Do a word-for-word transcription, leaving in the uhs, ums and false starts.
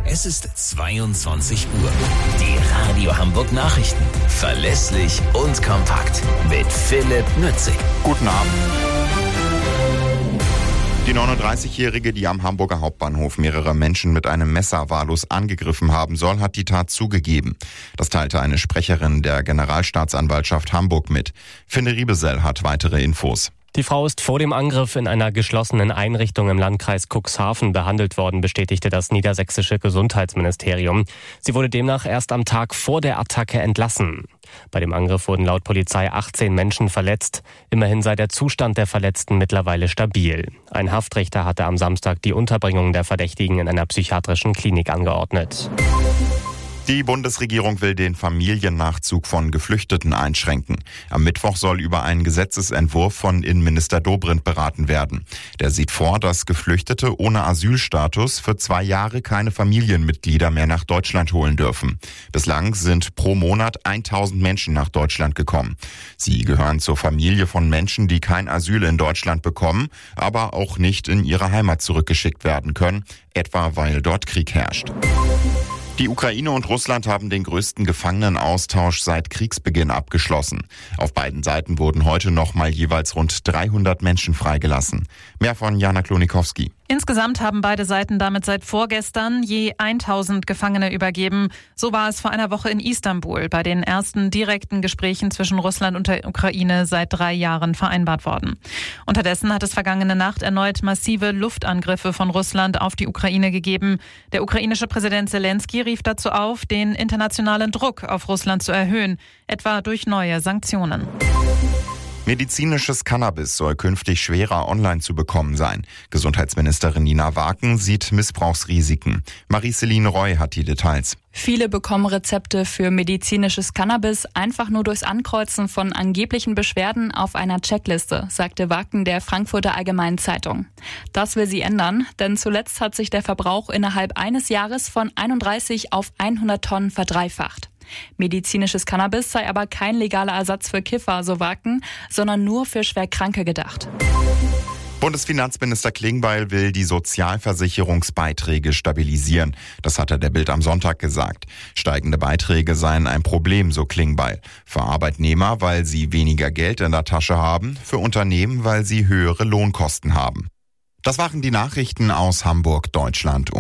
Es ist zweiundzwanzig Uhr. Die Radio Hamburg Nachrichten. Verlässlich und kompakt. Mit Philipp Nützig. Guten Abend. Die neununddreißigjährige, die am Hamburger Hauptbahnhof mehrere Menschen mit einem Messer wahllos angegriffen haben soll, hat die Tat zugegeben. Das teilte eine Sprecherin der Generalstaatsanwaltschaft Hamburg mit. Finde Riebesell hat weitere Infos. Die Frau ist vor dem Angriff in einer geschlossenen Einrichtung im Landkreis Cuxhaven behandelt worden, bestätigte das niedersächsische Gesundheitsministerium. Sie wurde demnach erst am Tag vor der Attacke entlassen. Bei dem Angriff wurden laut Polizei achtzehn Menschen verletzt. Immerhin sei der Zustand der Verletzten mittlerweile stabil. Ein Haftrichter hatte am Samstag die Unterbringung der Verdächtigen in einer psychiatrischen Klinik angeordnet. Die Bundesregierung will den Familiennachzug von Geflüchteten einschränken. Am Mittwoch soll über einen Gesetzesentwurf von Innenminister Dobrindt beraten werden. Der sieht vor, dass Geflüchtete ohne Asylstatus für zwei Jahre keine Familienmitglieder mehr nach Deutschland holen dürfen. Bislang sind pro Monat tausend Menschen nach Deutschland gekommen. Sie gehören zur Familie von Menschen, die kein Asyl in Deutschland bekommen, aber auch nicht in ihre Heimat zurückgeschickt werden können, etwa weil dort Krieg herrscht. Die Ukraine und Russland haben den größten Gefangenenaustausch seit Kriegsbeginn abgeschlossen. Auf beiden Seiten wurden heute noch mal jeweils rund dreihundert Menschen freigelassen. Mehr von Jana Klonikowski. Insgesamt haben beide Seiten damit seit vorgestern je tausend Gefangene übergeben. So war es vor einer Woche in Istanbul bei den ersten direkten Gesprächen zwischen Russland und der Ukraine seit drei Jahren vereinbart worden. Unterdessen hat es vergangene Nacht erneut massive Luftangriffe von Russland auf die Ukraine gegeben. Der ukrainische Präsident Zelensky rief dazu auf, den internationalen Druck auf Russland zu erhöhen, etwa durch neue Sanktionen. Medizinisches Cannabis soll künftig schwerer online zu bekommen sein. Gesundheitsministerin Nina Waken sieht Missbrauchsrisiken. Marie-Céline Roy hat die Details. Viele bekommen Rezepte für medizinisches Cannabis einfach nur durchs Ankreuzen von angeblichen Beschwerden auf einer Checkliste, sagte Waken der Frankfurter Allgemeinen Zeitung. Das will sie ändern, denn zuletzt hat sich der Verbrauch innerhalb eines Jahres von einunddreißig auf hundert Tonnen verdreifacht. Medizinisches Cannabis sei aber kein legaler Ersatz für Kiffer, so Waken, sondern nur für Schwerkranke gedacht. Bundesfinanzminister Klingbeil will die Sozialversicherungsbeiträge stabilisieren. Das hat er der Bild am Sonntag gesagt. Steigende Beiträge seien ein Problem, so Klingbeil. Für Arbeitnehmer, weil sie weniger Geld in der Tasche haben, für Unternehmen, weil sie höhere Lohnkosten haben. Das waren die Nachrichten aus Hamburg, Deutschland.